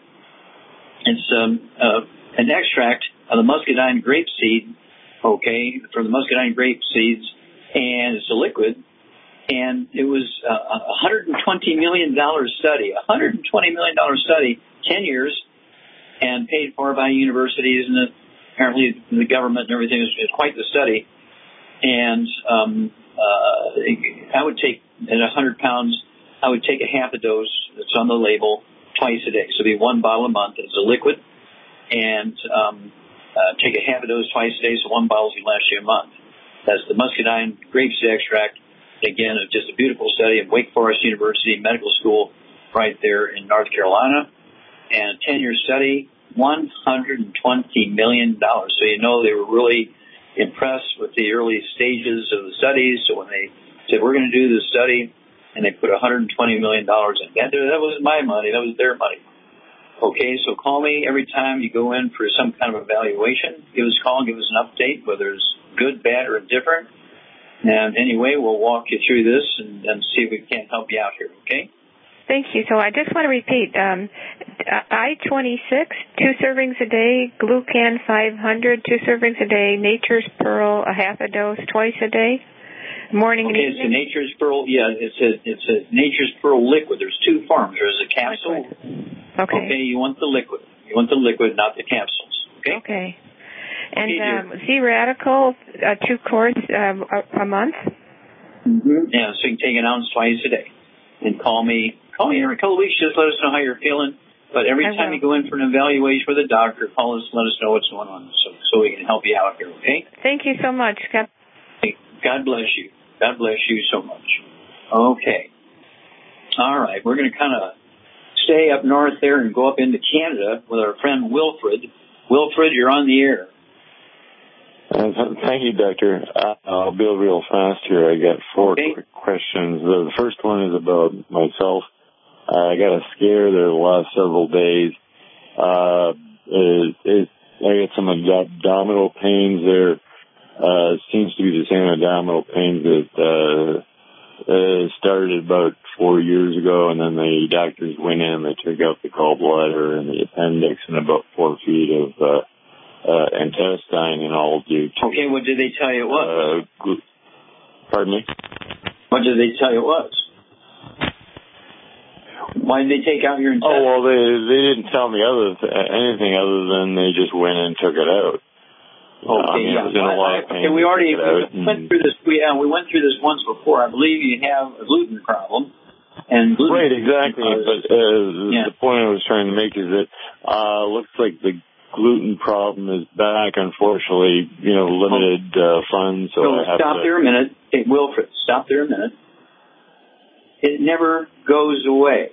It's um, uh, an extract of the muscadine grape seed, okay, from the muscadine grape seeds, and it's a liquid. And it was uh, a one hundred twenty million dollars study, a one hundred twenty million dollars study, ten years, and paid for by universities and the, apparently the government and everything. It was quite the study. And um, uh, I would take, at one hundred pounds, I would take a half a dose that's on the label twice a day. So it'd be one bottle a month. It's a liquid. And um, uh, take a half a dose twice a day, so one bottle will last you a month. That's the muscadine grapeseed extract. Again, it's just a beautiful study at Wake Forest University Medical School right there in North Carolina. And a ten-year study, one hundred twenty million dollars. So you know they were really impressed with the early stages of the studies. So when they said, we're going to do this study, and they put one hundred twenty million dollars in, that, that wasn't my money. That was their money. Okay, so call me every time you go in for some kind of evaluation. Give us a call and give us an update, whether it's good, bad, or indifferent. And anyway, we'll walk you through this and, and see if we can't help you out here, okay? Thank you. So I just want to repeat, um, I twenty-six, two servings a day, Glucan five hundred, two servings a day, Nature's Pearl, a half a dose twice a day, morning okay, and evening. Okay, it's a Nature's Pearl, yeah, it's a, it's a Nature's Pearl liquid. There's two forms. There's a capsule. Okay. Okay, you want the liquid. You want the liquid, not the capsules, okay? Okay. And um, Z Radical, uh, two quarts uh, a, a month? Mm-hmm. Yeah, so you can take an ounce twice a day. And call me call me every couple of weeks. Just let us know how you're feeling. But every I time will. you go in for an evaluation with a doctor, call us and let us know what's going on so, so we can help you out here, okay? Thank you so much. God, God bless you. God bless you so much. Okay. All right. We're going to kind of stay up north there and go up into Canada with our friend Wilfred. Wilfred, you're on the air. Uh, thank you, Doctor. Uh, I'll be real fast here. I got four okay. quick questions. The first one is about myself. Uh, I got a scare there the last several days. Uh, it, it, I got some abdominal pains there. Uh, it seems to be the same abdominal pains that uh, uh, started about four years ago, and then the doctors went in and they took out the gallbladder and the appendix and about four feet of uh, Uh, intestine and all due to... Okay, what did they tell you it was? Uh, gl- pardon me? What did they tell you it was? Why did they take out your intestine? Oh, well, they they didn't tell me other th- anything other than they just went and took it out. Okay, uh, I mean, yeah. I was in a lot of pain. Okay, we already we and, went through this. We, uh, we went through this once before. I believe you have a gluten problem. And gluten right, exactly. Causes, but uh, yeah. the point I was trying to make is that uh looks like the gluten problem is back, unfortunately, you know, limited uh, funds. So, so I have stop to... there a minute. Hey, Wilfred, stop there a minute. It never goes away.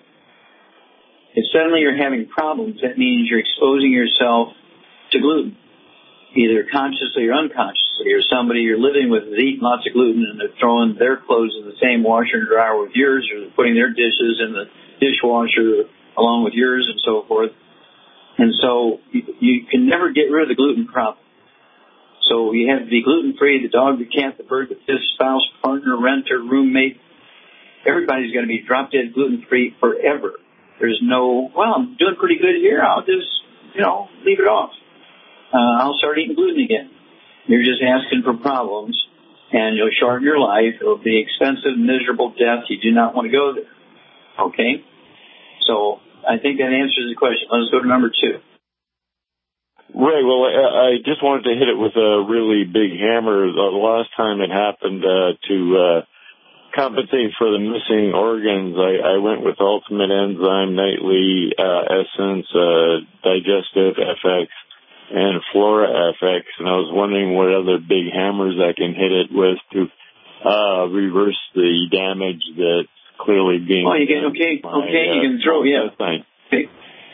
If suddenly you're having problems, that means you're exposing yourself to gluten. either consciously or unconsciously, or somebody you're living with is eating lots of gluten and they're throwing their clothes in the same washer and dryer with yours, or they're putting their dishes in the dishwasher along with yours and so forth. And so you, you can never get rid of the gluten problem. So you have to be gluten-free, the dog, the cat, the bird, the fish, spouse, partner, renter, roommate. Everybody's going to be drop-dead gluten-free forever. There's no, well, I'm doing pretty good here. I'll just, you know, leave it off. Uh, I'll start eating gluten again. You're just asking for problems, and you'll shorten your life. It'll be expensive, miserable death. You do not want to go there. Okay? So I think that answers the question. Let's go to number two. Right. Well, I, I just wanted to hit it with a really big hammer. The last time it happened uh, to uh, compensate for the missing organs, I, I went with Ultimate Enzyme, Nightly uh, Essence, uh, Digestive F X, and Flora F X, and I was wondering what other big hammers I can hit it with to uh, reverse the damage that's clearly being. Oh, you can okay, my, okay. Uh, you can throw yeah. Okay.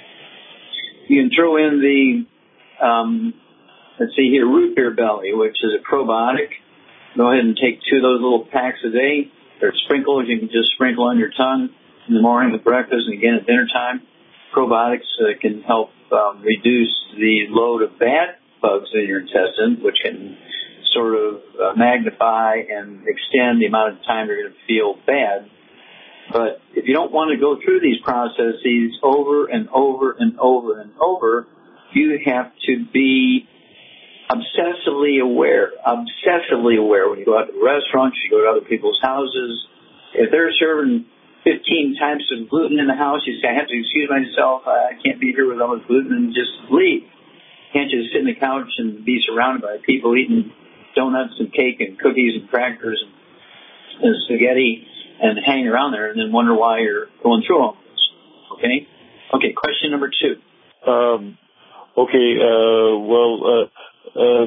You can throw in the um, let's see here, root beer belly, which is a probiotic. Go ahead and take two of those little packs a day. They're sprinkles. You can just sprinkle on your tongue in the morning with breakfast and again at dinner time. Probiotics uh, can help um, reduce the load of bad bugs in your intestine, which can sort of uh, magnify and extend the amount of time you're going to feel bad. But if you don't want to go through these processes over and over and over and over, you have to be obsessively aware, obsessively aware when you go out to restaurants, you go to other people's houses. If they're serving fifteen types of gluten in the house, you say, I have to excuse myself, I can't be here with all this gluten, and just leave. Can't just sit on the couch and be surrounded by people eating donuts and cake and cookies and crackers and, and spaghetti and hang around there and then wonder why you're going through all this. Okay? Okay, question number two. Um, okay, uh, well, uh, uh,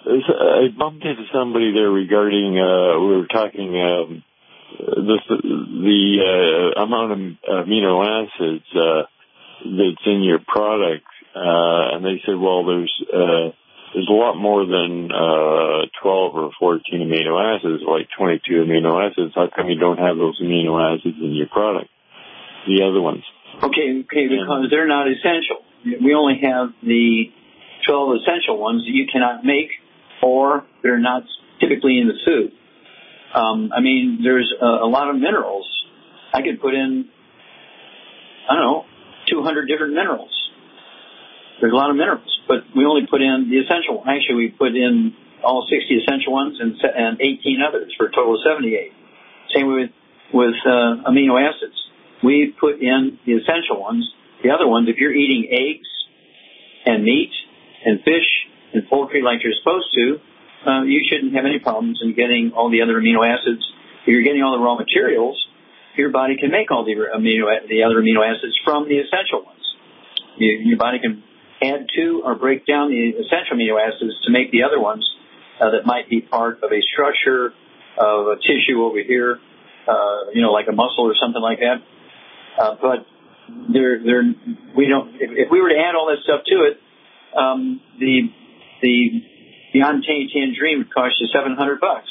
I bumped into somebody there regarding, uh, we were talking, um, the, the uh, amount of amino acids uh, that's in your product, uh, and they said, well, there's uh, there's a lot more than uh, twelve or fourteen amino acids, like twenty-two amino acids. How come you don't have those amino acids in your product, the other ones? Okay, okay, because they're not essential. We only have the twelve essential ones that you cannot make, or they're not typically in the food. Um, I mean, there's a, a lot of minerals. I could put in, I don't know, two hundred different minerals. There's a lot of minerals, but we only put in the essential one. Actually, we put in all sixty essential ones and, and eighteen others for a total of seventy-eight. Same with, with uh, amino acids. We put in the essential ones. The other ones, if you're eating eggs and meat and fish and poultry like you're supposed to, Uh, you shouldn't have any problems in getting all the other amino acids. If you're getting all the raw materials, your body can make all the amino the other amino acids from the essential ones. You, your body can add to or break down the essential amino acids to make the other ones uh, that might be part of a structure of a tissue over here, uh, you know, like a muscle or something like that. Uh, but they're, they're, we don't. If, if we were to add all that stuff to it, um, the the Beyond Tan Dream would cost you seven hundred bucks.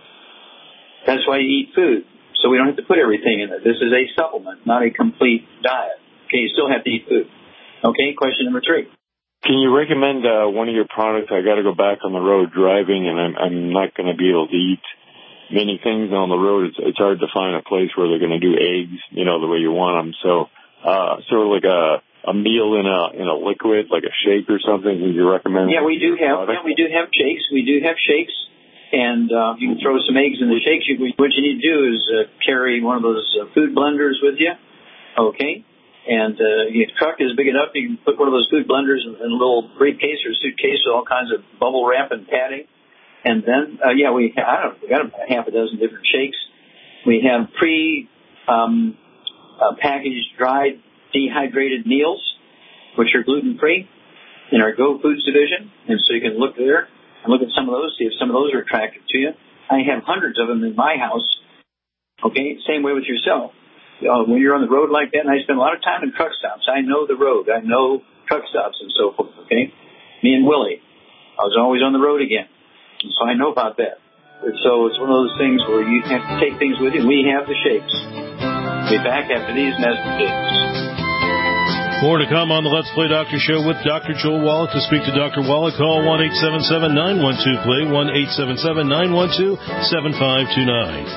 That's why you eat food. So we don't have to put everything in it. This is a supplement, not a complete diet. Okay, you still have to eat food. Okay, question number three. Can you recommend uh, one of your products? I got to go back on the road driving, and I'm, I'm not going to be able to eat many things on the road. It's, it's hard to find a place where they're going to do eggs, you know, the way you want them. So uh, sort of like a a meal in a in a liquid, like a shake or something. Would you recommend? Yeah, we do have. Yeah, we do have shakes. We do have shakes, and uh, you can throw some eggs in the shakes. You, what you need to do is uh, carry one of those uh, food blenders with you. Okay, and uh, your truck is big enough. You can put one of those food blenders in, in a little briefcase or suitcase with all kinds of bubble wrap and padding. And then, uh, yeah, we I don't know, we got a half a dozen different shakes. We have pre um, uh, packaged dried dehydrated meals, which are gluten-free, in our Go Foods division. And so you can look there and look at some of those, see if some of those are attractive to you. I have hundreds of them in my house. Okay, same way with yourself. Uh, when you're on the road like that, and I spend a lot of time in truck stops. I know the road. I know truck stops and so forth, okay? Me and Willie. I was always on the road again. So I know about that. So it's one of those things where you have to take things with you. We have the shapes. We'll be back after these messages. More to come on the Let's Play Doctor Show with Doctor Joel Wallach. To speak to Doctor Wallach, call one eight seven seven, nine one two, play, one eight seven seven, nine one two, seven five two nine.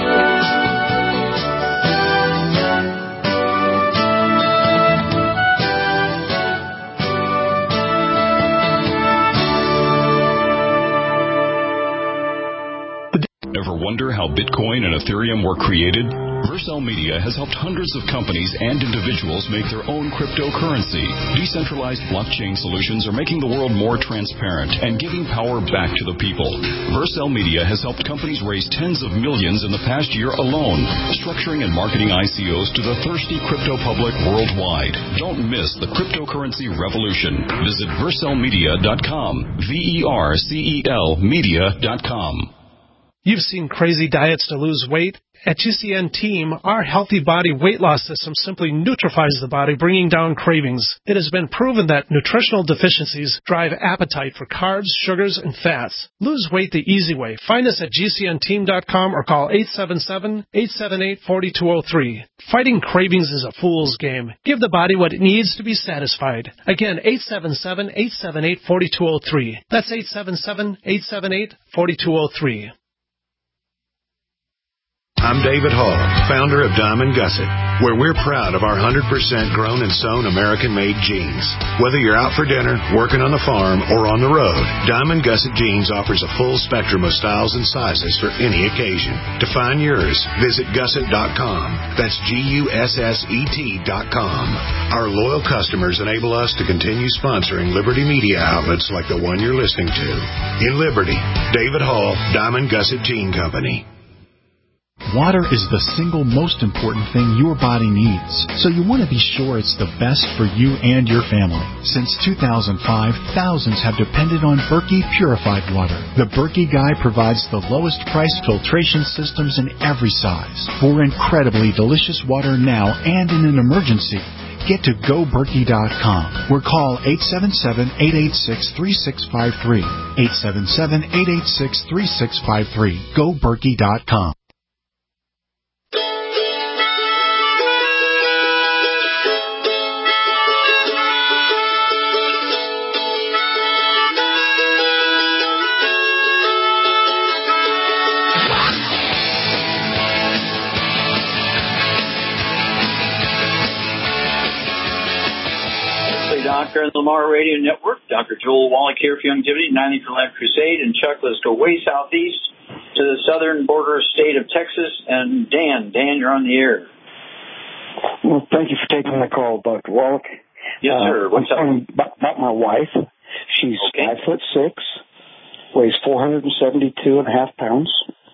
Ever wonder how Bitcoin and Ethereum were created? Vercel Media has helped hundreds of companies and individuals make their own cryptocurrency. Decentralized blockchain solutions are making the world more transparent and giving power back to the people. Vercel Media has helped companies raise tens of millions in the past year alone, structuring and marketing I C Os to the thirsty crypto public worldwide. Don't miss the cryptocurrency revolution. Visit vercel media dot com. V E R C E L media dot com. You've seen crazy diets to lose weight. At G C N Team, our Healthy Body Weight Loss System simply neutralizes the body, bringing down cravings. It has been proven that nutritional deficiencies drive appetite for carbs, sugars, and fats. Lose weight the easy way. Find us at G C N team dot com or call eight seven seven, eight seven eight, four two zero three. Fighting cravings is a fool's game. Give the body what it needs to be satisfied. Again, eight seven seven, eight seven eight, four two zero three. That's eight seven seven, eight seven eight, four two zero three. I'm David Hall, founder of Diamond Gusset, where we're proud of our one hundred percent grown and sewn American-made jeans. Whether you're out for dinner, working on the farm, or on the road, Diamond Gusset Jeans offers a full spectrum of styles and sizes for any occasion. To find yours, visit gusset dot com. That's G U S S E T dot com. Our loyal customers enable us to continue sponsoring Liberty media outlets like the one you're listening to. In Liberty, David Hall, Diamond Gusset Jean Company. Water is the single most important thing your body needs, so you want to be sure it's the best for you and your family. Since two thousand five, thousands have depended on Berkey purified water. The Berkey Guy provides the lowest price filtration systems in every size for incredibly delicious water now and in an emergency. Get to go berkey dot com or call eight seven seven, eight eight six, three six five three. eight seven seven, eight eight six, three six five three. go berkey dot com. Doctor and Lamar Radio Network. Doctor Joel Wallach here for Youngevity, ninety for Life Crusade. And Chuck, let's go way southeast to the southern border state of Texas. And Dan, Dan, you're on the air. Well, thank you for taking my call, Doctor Wallach. Yes, sir. What's up? I'm about, about my wife. She's okay. five foot six, weighs four hundred seventy-two and a half pounds.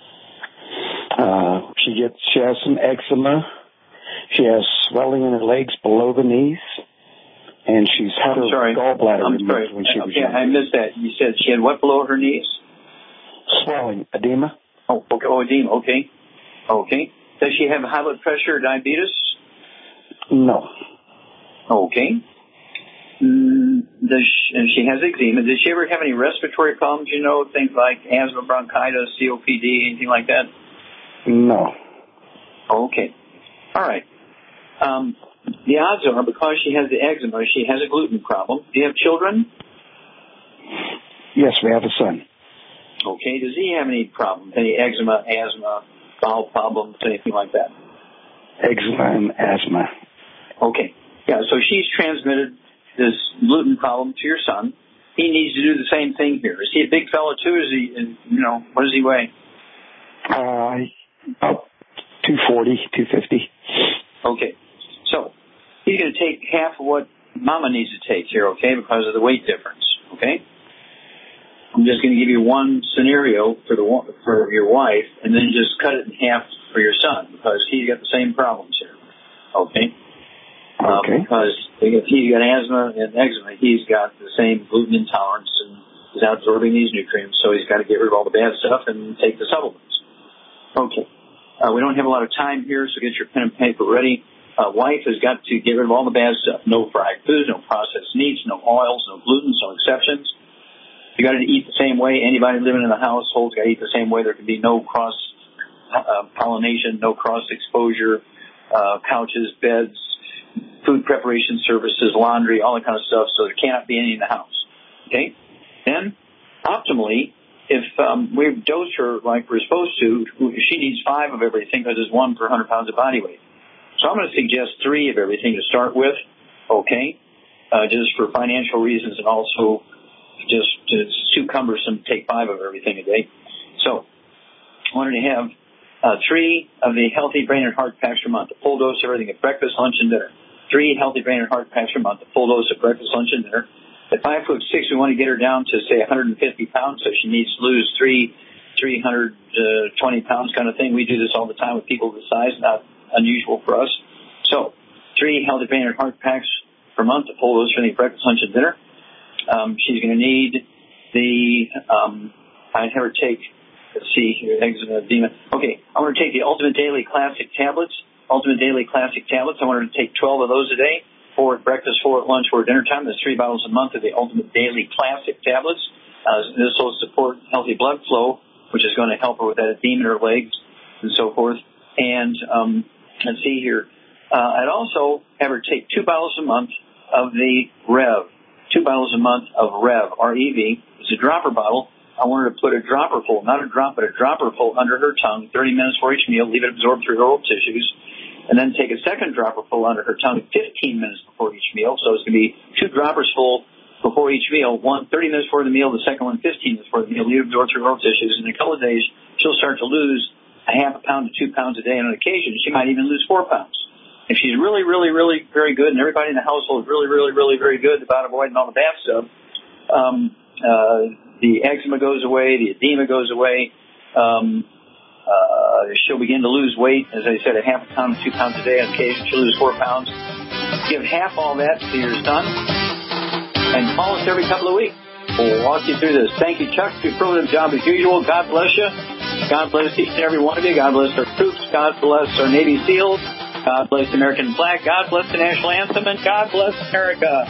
Uh, she gets, she has some eczema. She has swelling in her legs below the knees. And she's had her gallbladder I'm removed sorry. when she okay, was young. I missed that. You said she had what below her knees? Swelling, edema. Oh, okay. Oh, edema. Okay. Okay. Does she have high blood pressure or diabetes? No. Okay. Mm, does she, and she has eczema. Did she ever have any respiratory problems? You know, things like asthma, bronchitis, C O P D, anything like that? No. Okay. All right. Um, the odds are, because she has the eczema, she has a gluten problem. Do you have children? Yes, we have a son. Okay. Does he have any problems? Any eczema, asthma, bowel problems, anything like that? Eczema and asthma. Okay. Yeah, so she's transmitted this gluten problem to your son. He needs to do the same thing here. Is he a big fellow too? Is he, you know, what does he weigh? Uh, about two forty, two fifty. Okay. So he's going to take half of what Mama needs to take here, okay, because of the weight difference, okay? I'm just going to give you one scenario for the for your wife, and then just cut it in half for your son, because he's got the same problems here, okay? Okay. Um, because if he's got asthma and eczema, he's got the same gluten intolerance, and he's not absorbing these nutrients, so he's got to get rid of all the bad stuff and take the supplements. Okay. Uh, we don't have a lot of time here, so get your pen and paper ready. Uh, wife has got to get rid of all the bad stuff. No fried foods, no processed meats, no oils, no gluten, no exceptions. You got to eat the same way. Anybody living in the household's got to eat the same way. There can be no cross uh, pollination, no cross exposure, uh, couches, beds, food preparation services, laundry, all that kind of stuff. So there cannot be any in the house. Okay. Then, optimally, if um, we dose her like we're supposed to, she needs five of everything because there's one per one hundred pounds of body weight. So I'm going to suggest three of everything to start with, okay, uh, just for financial reasons, and also just it's too cumbersome to take five of everything a day. So I wanted to have uh, three of the Healthy Brain and Heart Packs per month, a full dose of everything at breakfast, lunch, and dinner. Three Healthy Brain and Heart Packs per month, a full dose of breakfast, lunch, and dinner. At five foot six, we want to get her down to, say, one hundred fifty pounds, so she needs to lose three, three hundred twenty pounds kind of thing. We do this all the time with people this size, not unusual for us. So, three Healthy Brain and Heart Packs per month, a full dose for any breakfast, lunch, and dinner. Um, she's going to need the, um, I have her take, let's see here, eczema, edema. Okay, I want her to take the Ultimate Daily Classic tablets, Ultimate Daily Classic tablets. I want her to take twelve of those a day. Four at breakfast, four at lunch, four at dinner time. There's three bottles a month of the Ultimate Daily Classic tablets. Uh, this will support healthy blood flow, which is going to help her with that edema in her legs and so forth. And um, let's see here. Uh, I'd also have her take two bottles a month of the Rev. Two bottles a month of Rev, R E V. It's a dropper bottle. I want her to put a dropper full, not a drop, but a dropper full under her tongue, thirty minutes for each meal. Leave it absorb through her oral tissues. And then take a second dropper full under her tongue fifteen minutes before each meal. So it's going to be two droppers full before each meal, one thirty minutes before the meal, the second one fifteen minutes before the meal. Leave it absorb through her oral tissues. In a couple of days, she'll start to lose a half a pound to two pounds a day, and on occasion, she might even lose four pounds. If she's really, really, really very good, and everybody in the household is really, really, really very good about avoiding all the bad stuff, um, uh, the eczema goes away, the edema goes away, um, uh, she'll begin to lose weight. As I said, a half a pound to two pounds a day. On occasion, she'll lose four pounds. Give half all that to your son, and call us every couple of weeks. We'll walk you through this. Thank you, Chuck. Your program job as usual. God bless you. God bless each and every one of you. God bless our troops. God bless our Navy SEALs. God bless the American flag. God bless the national anthem. And God bless America.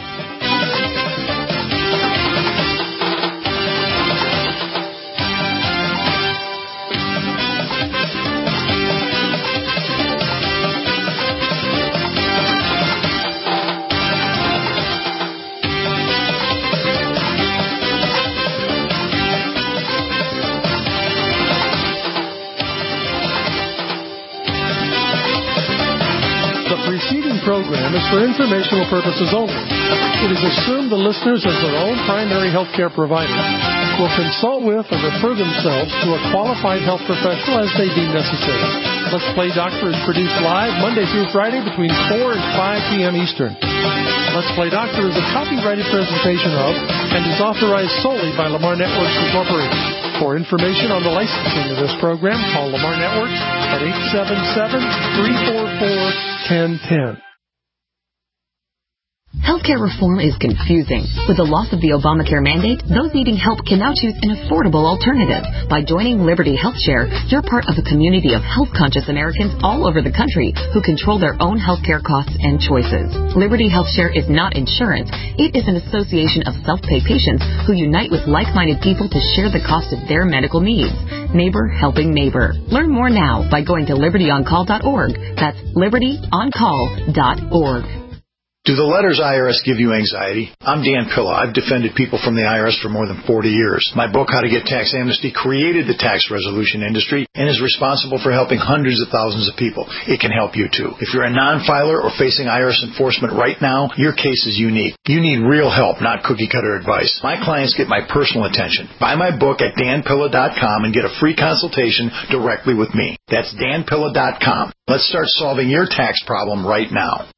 Program is for informational purposes only. It is assumed the listeners, as their own primary health care provider, will consult with or refer themselves to a qualified health professional as they deem necessary. Let's Play Doctor is produced live Monday through Friday between four and five p.m. Eastern. Let's Play Doctor is a copyrighted presentation of and is authorized solely by Lamar Networks Incorporated. For information on the licensing of this program, call Lamar Networks at eight seven seven, three four four, one zero one zero. Healthcare reform is confusing. With the loss of the Obamacare mandate, those needing help can now choose an affordable alternative. By joining Liberty HealthShare, you're part of a community of health-conscious Americans all over the country who control their own healthcare costs and choices. Liberty HealthShare is not insurance. It is an association of self-pay patients who unite with like-minded people to share the cost of their medical needs. Neighbor helping neighbor. Learn more now by going to liberty on call dot org. That's liberty on call dot org. Do the letters I R S give you anxiety? I'm Dan Pilla. I've defended people from the I R S for more than forty years. My book, How to Get Tax Amnesty, created the tax resolution industry and is responsible for helping hundreds of thousands of people. It can help you, too. If you're a non-filer or facing I R S enforcement right now, your case is unique. You need real help, not cookie-cutter advice. My clients get my personal attention. Buy my book at dan pilla dot com and get a free consultation directly with me. That's dan pilla dot com. Let's start solving your tax problem right now.